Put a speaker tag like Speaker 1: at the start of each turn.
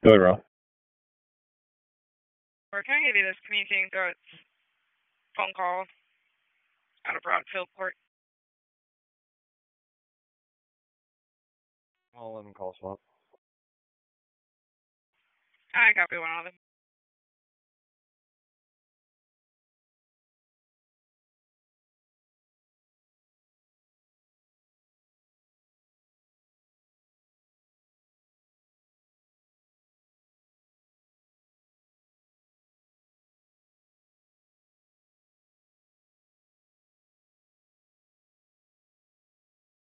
Speaker 1: Go ahead, Ro.
Speaker 2: Or can I give you this communicating threats phone call out of Broadfield Court?
Speaker 3: All 11 call swap.
Speaker 2: I copy one of them.